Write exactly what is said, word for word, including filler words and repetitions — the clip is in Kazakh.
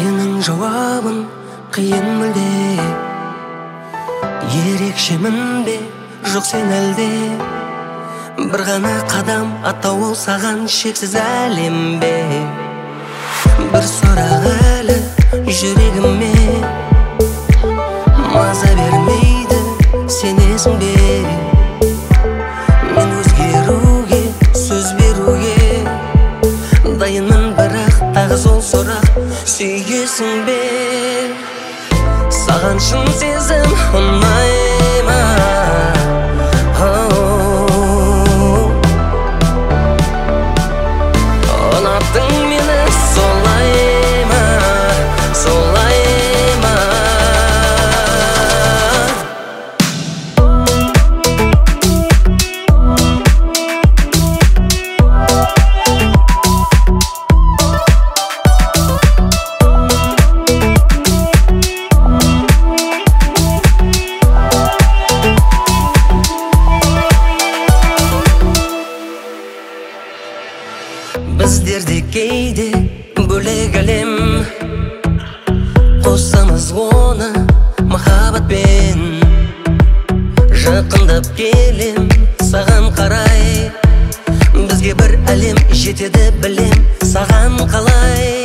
сенің жауабың қиын мүлде. Ерекшемін бе жоқ сен әлде, бір ғана қадам аттау ол саған шексіз әлем бе. Бір сұрақ әлі жүрегіме маза бермейді, сенесің бе? Мен өзгеруге, сөз беруге дайынмын, бірақ тағы сол сұрақ: сүйесің бе? Саған шын сезім ұнай ма? Ұнаттың мені солай ма, солай ма? Біздерде кейде бөлек әлем, қосамыз оны махаббатпен. Жақындап келем саған қарай, бізге бір әлем жетеді білем, саған қалай.